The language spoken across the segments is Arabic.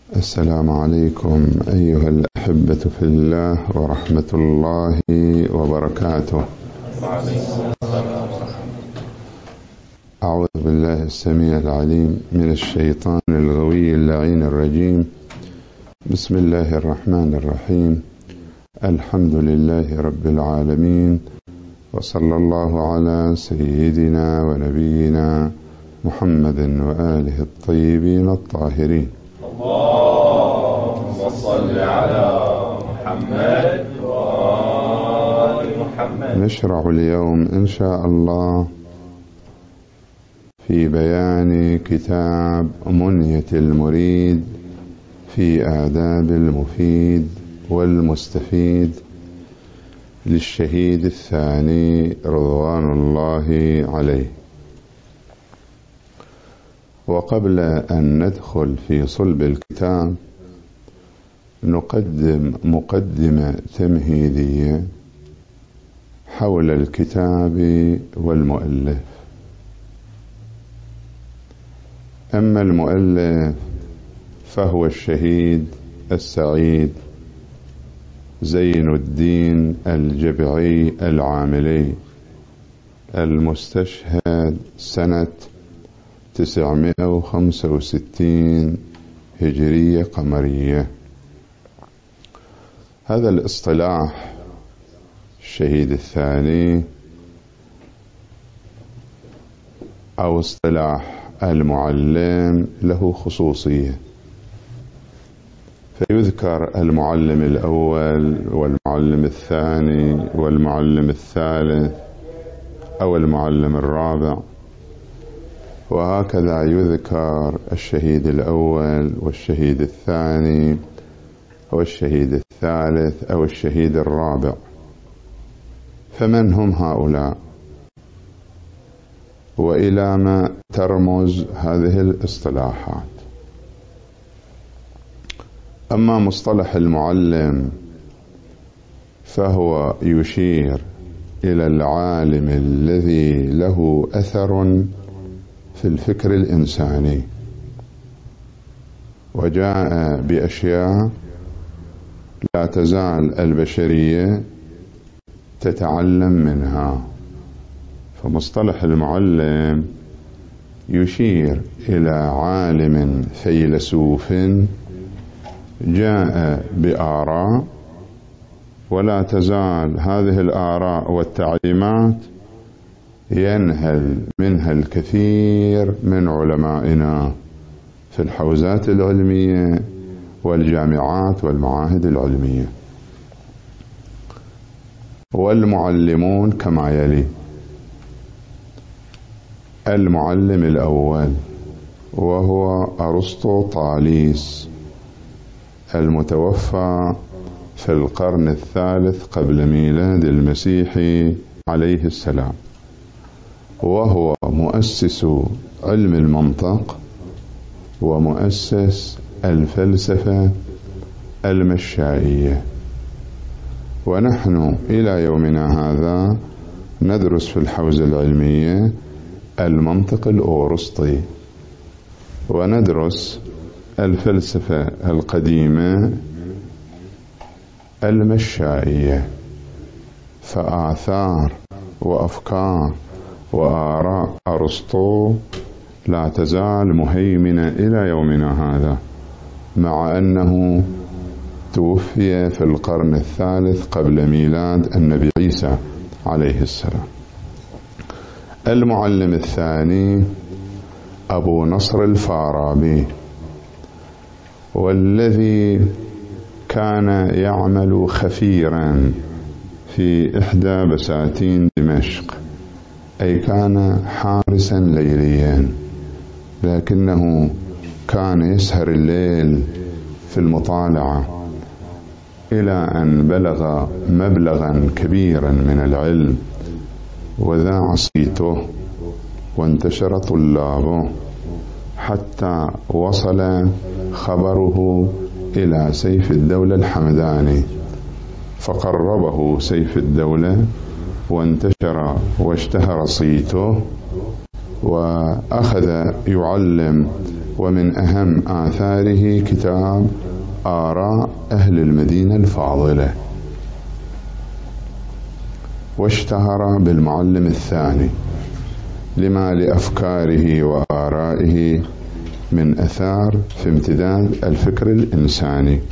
السلام عليكم أيها الأحبة في الله ورحمة الله وبركاته. أعوذ بالله السميع العليم من الشيطان الغوي اللعين الرجيم. بسم الله الرحمن الرحيم. الحمد لله رب العالمين، وصلى الله على سيدنا ونبينا محمد وآله الطيبين الطاهرين. اللهم صل على محمد وآل محمد. نشرع اليوم إن شاء الله في بيان كتاب منية المريد في آداب المفيد والمستفيد للشهيد الثاني رضوان الله عليه. وقبل أن ندخل في صلب الكتاب نقدم مقدمة تمهيدية حول الكتاب والمؤلف. أما المؤلف فهو الشهيد السعيد زين الدين الجبعي العاملي، المستشهد سنة 965 هجرية قمرية. هذا الاصطلاح الشهيد الثاني أو اصطلاح المعلم له خصوصية، فيذكر المعلم الأول والمعلم الثاني والمعلم الثالث أو المعلم الرابع، وهكذا يذكر الشهيد الأول والشهيد الثاني والشهيد الثالث أو الشهيد الرابع. فمن هم هؤلاء وإلى ما ترمز هذه الاصطلاحات؟ أما مصطلح المعلم فهو يشير إلى العالم الذي له أثر في الفكر الإنساني وجاء بأشياء لا تزال البشرية تتعلم منها. فمصطلح المعلم يشير إلى عالم فيلسوف جاء بآراء، ولا تزال هذه الآراء والتعليمات ينهل منها الكثير من علمائنا في الحوزات العلمية والجامعات والمعاهد العلمية. والمعلمون كما يلي: المعلم الأول وهو أرسطو طاليس المتوفى في القرن الثالث قبل ميلاد المسيح عليه السلام، وهو مؤسس علم المنطق ومؤسس الفلسفة المشائية. ونحن إلى يومنا هذا ندرس في الحوزة العلمية المنطق الأورسطي، وندرس الفلسفة القديمة المشائية. فآثار وأفكار وآراء أرسطو لا تزال مهيمنة إلى يومنا هذا، مع أنه توفي في القرن الثالث قبل ميلاد النبي عيسى عليه السلام. المعلم الثاني أبو نصر الفارابي، والذي كان يعمل خفيرا في إحدى بساتين دمشق، أي كان حارسا ليليا، لكنه كان يسهر الليل في المطالعة إلى أن بلغ مبلغا كبيرا من العلم وذاع صيته وانتشر طلابه، حتى وصل خبره إلى سيف الدولة الحمداني، فقربه سيف الدولة وانتشر واشتهر صيته، وأخذ يعلم ومن أهم آثاره كتاب آراء أهل المدينة الفاضلة، واشتهر بالمعلم الثاني لما لأفكاره وآرائه من أثار في امتداد الفكر الإنساني.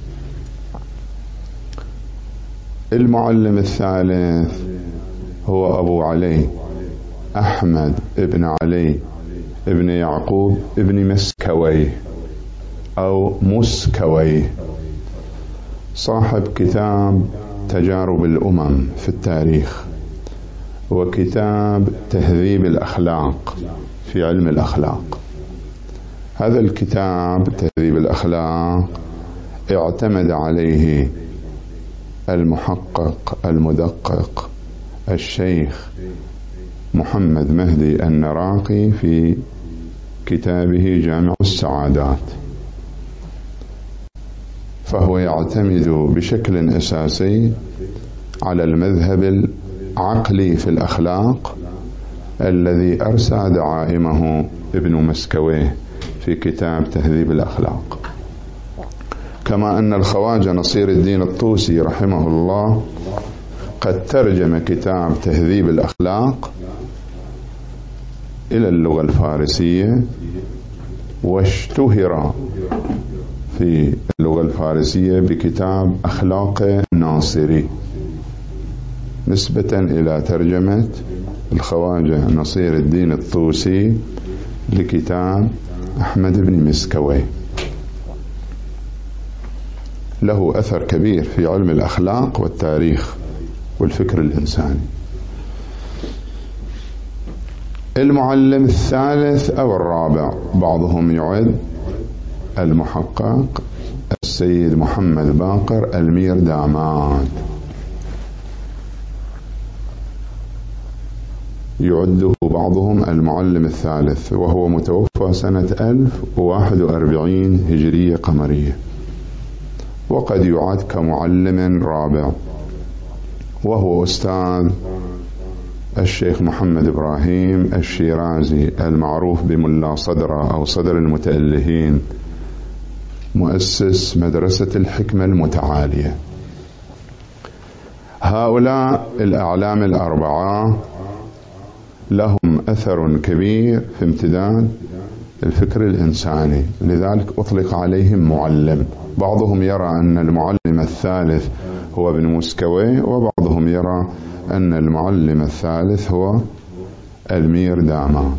المعلم الثالث هو أبو علي أحمد ابن علي ابن يعقوب ابن مسكويه أو مسكويه، صاحب كتاب تجارب الأمم في التاريخ، وكتاب تهذيب الأخلاق في علم الأخلاق. هذا الكتاب تهذيب الأخلاق اعتمد عليه المحقق المدقق الشيخ محمد مهدي النراقي في كتابه جامع السعادات، فهو يعتمد بشكل أساسي على المذهب العقلي في الأخلاق الذي أرسى دعائمه ابن مسكويه في كتاب تهذيب الأخلاق. كما أن الخواجة نصير الدين الطوسي رحمه الله قد ترجم كتاب تهذيب الأخلاق إلى اللغة الفارسية، واشتهر في اللغة الفارسية بكتاب أخلاق الناصري نسبة إلى ترجمة الخواجة نصير الدين الطوسي لكتاب أحمد بن مسكوي. له أثر كبير في علم الأخلاق والتاريخ والفكر الإنساني. المعلم الثالث أو الرابع بعضهم يعد المحقق السيد محمد باقر الميرداماد، يعده بعضهم المعلم الثالث، وهو متوفى سنة 1041 هجرية قمرية، وقد يعد كمعلم رابع، وهو أستاذ الشيخ محمد إبراهيم الشيرازي المعروف بملا صدرة أو صدر المتألهين، مؤسس مدرسة الحكمة المتعالية. هؤلاء الأعلام الأربعة لهم أثر كبير في امتداد الفكر الإنساني، لذلك أطلق عليهم معلم. بعضهم يرى أن المعلم الثالث هو ابن مسكوي، وبعضهم يرى أن المعلم الثالث هو الميرداماد،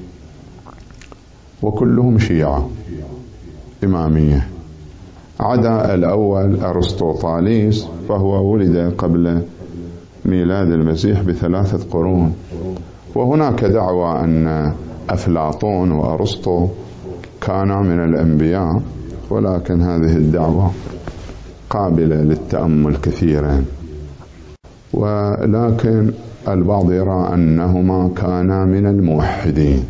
وكلهم شيعة إمامية، عدا الأول أرسطوطاليس، فهو ولد قبل ميلاد المسيح ب3 قرون. وهناك دعوة أن أفلاطون وأرسطو كانا من الأنبياء، ولكن هذه الدعوة قابلة للتأمل كثيرا، ولكن البعض يرى أنهما كانا من الموحدين،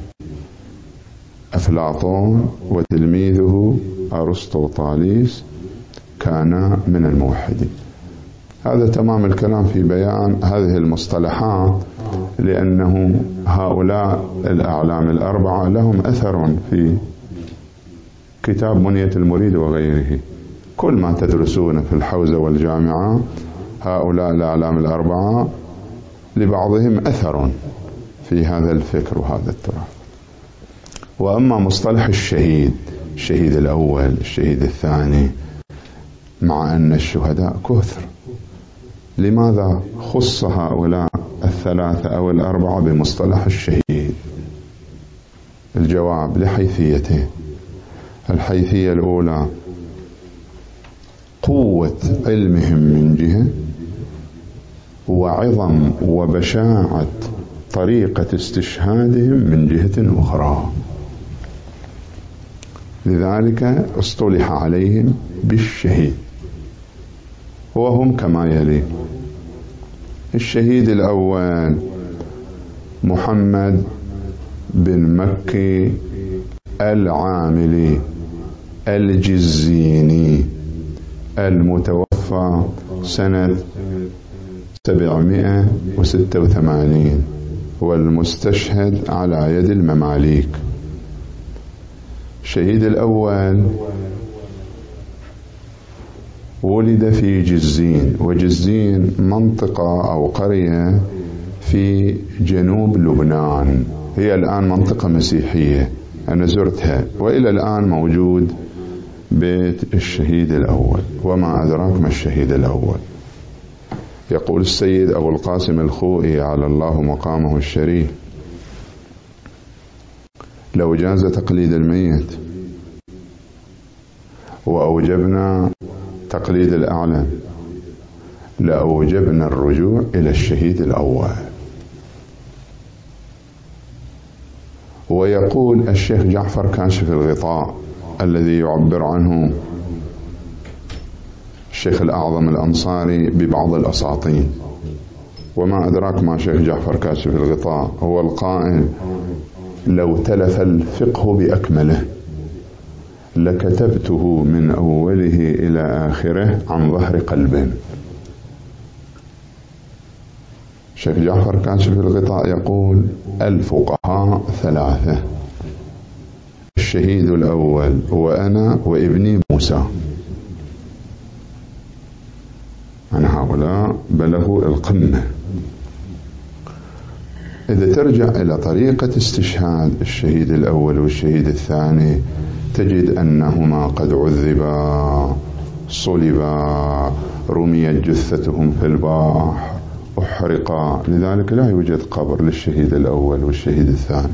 أفلاطون وتلميذه أرسطوطاليس كانا من الموحدين. هذا تمام الكلام في بيان هذه المصطلحات، لأنه هؤلاء الأعلام الأربعة لهم أثر في كتاب منية المريد وغيره. كل ما تدرسون في الحوزة والجامعة هؤلاء الأعلام الأربعة لبعضهم أثر في هذا الفكر وهذا التراث. وأما مصطلح الشهيد، الشهيد الأول الشهيد الثاني، مع أن الشهداء كثر، لماذا خص هؤلاء الثلاثة أو الأربعة بمصطلح الشهيد؟ الجواب لحيثيته. الحيثية الأولى قوة علمهم من جهة، وعظم وبشاعة طريقة استشهادهم من جهة أخرى، لذلك اصطلح عليهم بالشهيد، وهم كما يلي: الشهيد الأول محمد بن مكي العاملي الجزيني المتوفى سنة 786، والمستشهد على يد المماليك. الشهيد الأول ولد في جزين، وجزين منطقة أو قرية في جنوب لبنان، هي الآن منطقة مسيحية، أنا زرتها وإلى الآن موجود بيت الشهيد الأول. وما أدراك ما الشهيد الأول؟ يقول السيد أبو القاسم الخوئي على الله مقامه الشريف: لو جاز تقليد الميت وأوجبنا تقليد الأعلى لأوجبنا الرجوع إلى الشهيد الأول. ويقول الشيخ جعفر كاشف الغطاء الذي يعبر عنه الشيخ الأعظم الأنصاري ببعض الأساطين: وما أدراك ما شيخ جعفر كاشف الغطاء؟ هو القائل: لو تلف الفقه بأكمله لكتبته من أوله إلى آخره عن ظهر قلب. شيخ جعفر كاشف الغطاء يقول: الفقهاء ثلاثة: الشهيد الأول وأنا وابني موسى. عن هؤلاء بلغوا القمة. إذا ترجع إلى طريقة استشهاد الشهيد الأول والشهيد الثاني تجد أنهما قد عذبا، صلبا، رميت جثتهم في البحر، أحرقا، لذلك لا يوجد قبر للشهيد الأول والشهيد الثاني.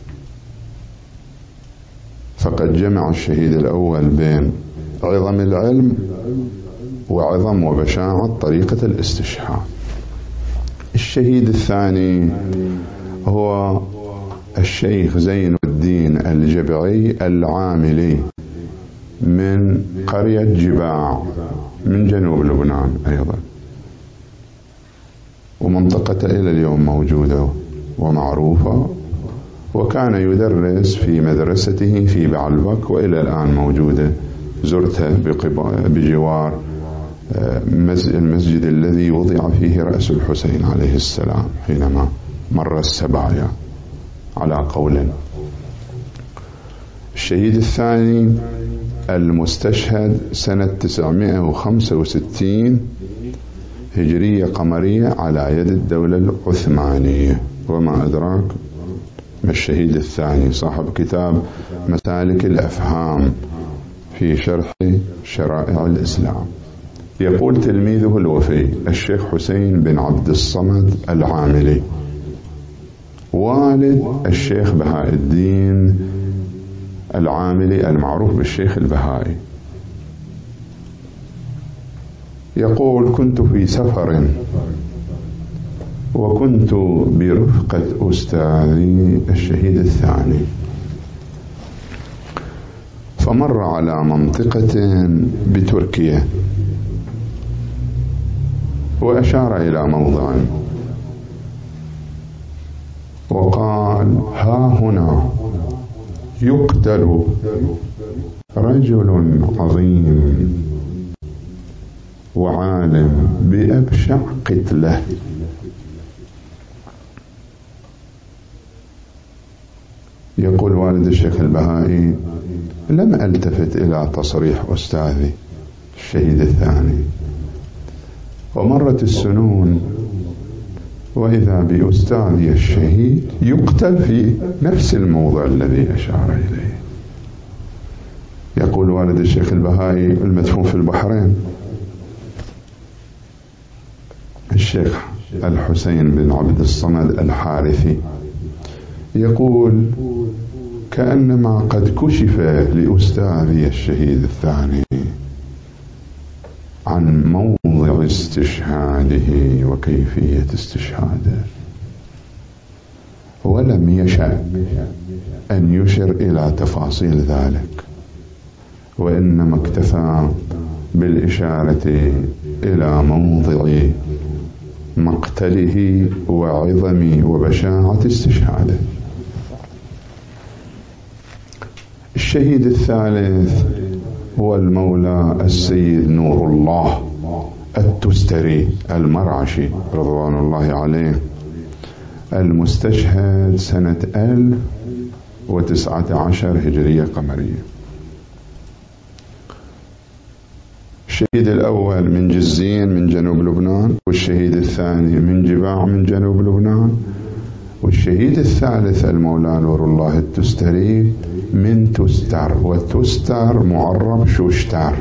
فقد جمع الشهيد الأول بين عظم العلم وعظم وبشاعة طريقة الاستشهاد. الشهيد الثاني هو الشيخ زين الدين الجبعي العاملي من قرية جباع من جنوب لبنان أيضا، ومنطقة إلى اليوم موجودة ومعروفة، وكان يدرس في مدرسته في بعلبك وإلى الآن موجودة، زرتها بجوار المسجد الذي وضع فيه رأس الحسين عليه السلام حينما مر السبايا على قول. الشهيد الثاني المستشهد سنة 965 هجرية قمرية على يد الدولة العثمانية. وما أدراك ما الشهيد الثاني؟ صاحب كتاب مسالك الأفهام في شرح شرائع الإسلام. يقول تلميذه الوفي الشيخ حسين بن عبد الصمد العاملي والد الشيخ بهاء الدين العاملي المعروف بالشيخ البهائي، يقول: كنت في سفر وكنت برفقة أستاذي الشهيد الثاني، فمر على منطقة بتركيا وأشار إلى موضع وقال: ها هنا يقتل رجل عظيم وعالم بأبشع قتله. يقول والد الشيخ البهائي: لم ألتفت إلى تصريح أستاذي الشهيد الثاني، ومرت السنون وإذا بأستاذي الشهيد يقتل في نفس الموضع الذي أشار إليه. يقول والد الشيخ البهائي المدفون في البحرين الشيخ الحسين بن عبد الصمد الحارثي، يقول: كأنما قد كشف لأستاذي الشهيد الثاني عن موضع استشهاده وكيفية استشهاده، ولم يشأ أن يشر إلى تفاصيل ذلك، وإنما اكتفى بالإشارة إلى موضع مقتله وعظم وبشاعة استشهاده. الشهيد الثالث هو المولى السيد نور الله التستري المرعشي رضوان الله عليه، المستشهد سنة 219 هجرية قمرية. الشهيد الأول من جزين من جنوب لبنان، والشهيد الثاني من جباع من جنوب لبنان، والشهيد الثالث المولى نور الله التستري من تستر، والتستر معرب شوشتر،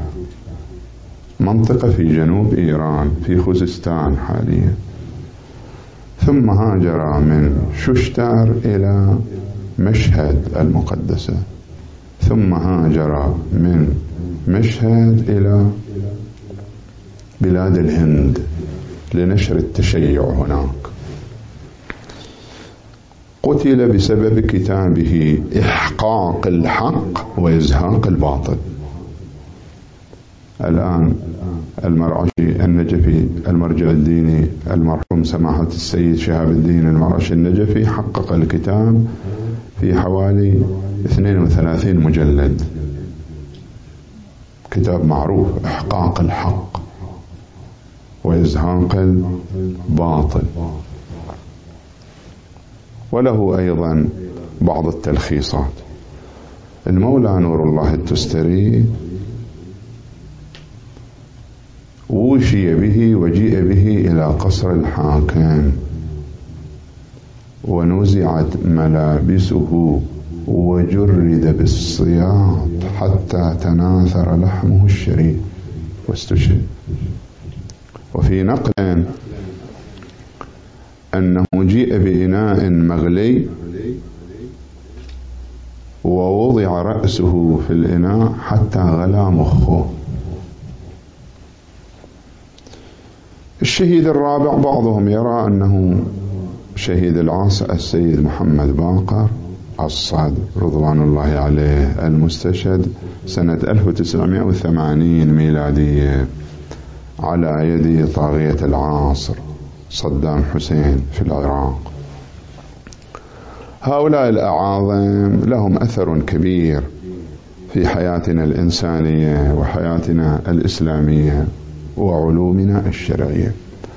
منطقة في جنوب إيران في خوزستان حاليا. ثم هاجر من شوشتر إلى مشهد المقدسة، ثم هاجر من مشهد إلى بلاد الهند لنشر التشيع هناك. قتل بسبب كتابه إحقاق الحق وإزهاق الباطل. الآن المرعشي النجفي المرجع الديني المرحوم سماحة السيد شهاب الدين المرعشي النجفي حقق الكتاب في حوالي 32 مجلد، كتاب معروف، إحقاق الحق وإزهاق الباطل. وله أيضا بعض التلخيصات. المولى نور الله التستري وشي به وجيء به إلى قصر الحاكم، ونزعت ملابسه وجرد بالسياط حتى تناثر لحمه الشريف واستشهد. وفي نقل أنه جيء بإناء مغلي ووضع رأسه في الإناء حتى غلى مخه. الشهيد الرابع بعضهم يرى أنه شهيد العاصر السيد محمد باقر الصاد رضوان الله عليه، المستشهد سنة 1980 ميلادية على يد طاغية العاصر صدام حسين في العراق. هؤلاء الأعاظم لهم أثر كبير في حياتنا الإنسانية وحياتنا الإسلامية وعلومنا الشرعية.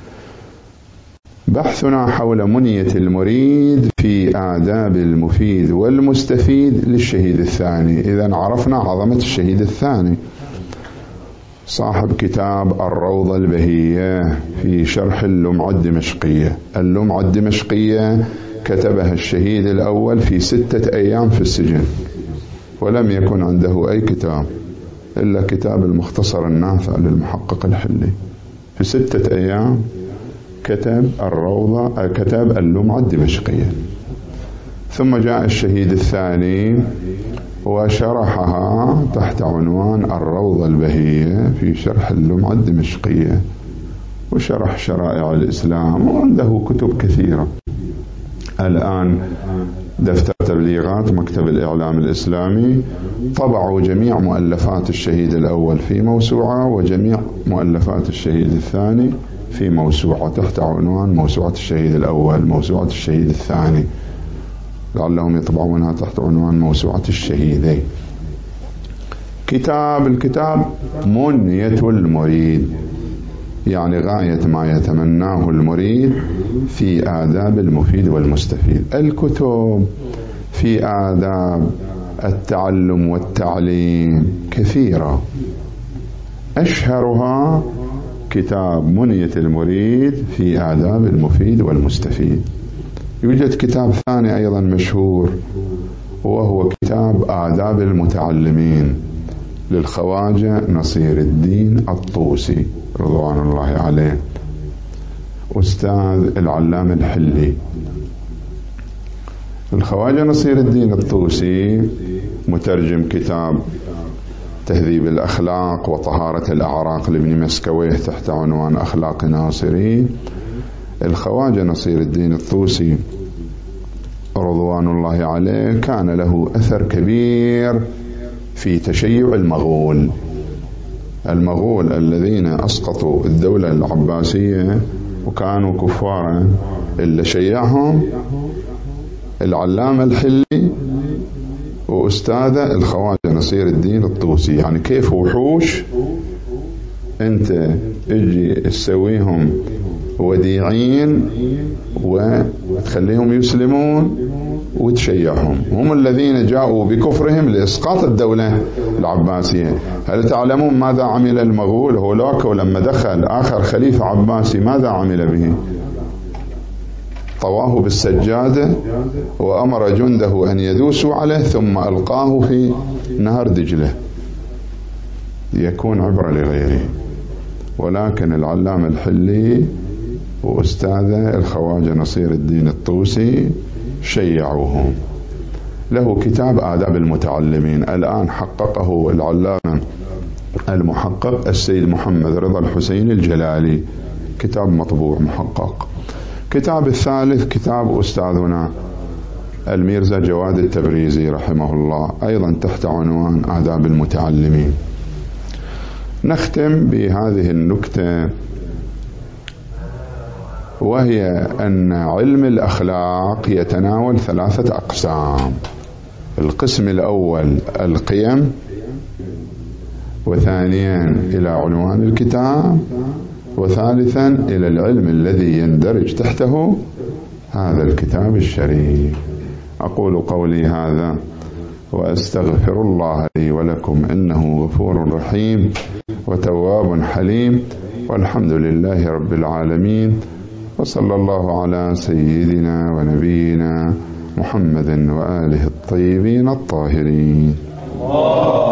بحثنا حول منية المريد في آداب المفيد والمستفيد للشهيد الثاني. إذن عرفنا عظمة الشهيد الثاني، صاحب كتاب الروضة البهية في شرح اللمعة الدمشقية. اللمعة الدمشقية كتبها الشهيد الأول في 6 أيام في السجن، ولم يكن عنده أي كتاب إلا كتاب المختصر النافع للمحقق الحلي. في 6 أيام كتب الروضة، كتب اللمعة الدمشقية. ثم جاء الشهيد الثاني وشرحها تحت عنوان الروضة البهية في شرح اللمعة الدمشقية، وشرح شرائع الإسلام، وعنده كتب كثيرة. الآن دفتر تبليغات مكتب الإعلام الإسلامي طبعوا جميع مؤلفات الشهيد الأول في موسوعة، وجميع مؤلفات الشهيد الثاني في موسوعة تحت عنوان موسوعة الشهيد الأول، موسوعة الشهيد الثاني، لعلهم يطبعونها تحت عنوان موسوعة الشهيدين. الكتاب منية المريد، يعني غاية ما يتمناه المريد في آداب المفيد والمستفيد. الكتب في آداب التعلم والتعليم كثيرة، أشهرها كتاب منية المريد في آداب المفيد والمستفيد. يوجد كتاب ثاني أيضا مشهور، وهو كتاب آداب المتعلمين للخواجة نصير الدين الطوسي رضوان الله عليه، أستاذ العلامة الحلي. الخواجة نصير الدين الطوسي مترجم كتاب تهذيب الأخلاق وطهارة الأعراق لابن مسكويه تحت عنوان أخلاق ناصري. الخواجة نصير الدين الطوسي رضوان الله عليه كان له أثر كبير في تشيع المغول الذين أسقطوا الدولة العباسية وكانوا كفارا، اللي شيعهم العلامة الحلي وأستاذه الخواجة نصير الدين الطوسي. يعني كيف وحوش أنت اجي تسويهم وديعين وتخليهم يسلمون وتشيعهم. هم الذين جاءوا بكفرهم لإسقاط الدولة العباسية. هل تعلمون ماذا عمل المغول هولاكو لما دخل آخر خليفة عباسي؟ ماذا عمل به؟ طواه بالسجادة وأمر جنده أن يدوسوا عليه ثم ألقاه في نهر دجلة ليكون عبرة لغيره. ولكن العلامة الحلي وأستاذه الخواجة نصير الدين الطوسي شيعوهم. له كتاب آداب المتعلمين الآن حققه العلامة المحقق السيد محمد رضا الحسين الجلالي، كتاب مطبوع محقق. كتاب الثالث كتاب أستاذنا الميرزا جواد التبريزي رحمه الله، أيضا تحت عنوان آداب المتعلمين. نختم بهذه النكتة، وهي أن علم الأخلاق يتناول 3 أقسام. القسم الأول القيم، وثانيا إلى عنوان الكتاب، وثالثا إلى العلم الذي يندرج تحته هذا الكتاب الشريف. أقول قولي هذا وأستغفر الله لي ولكم إنه غفور رحيم وتواب حليم، والحمد لله رب العالمين، وصلى الله على سيدنا ونبينا محمد وآله الطيبين الطاهرين.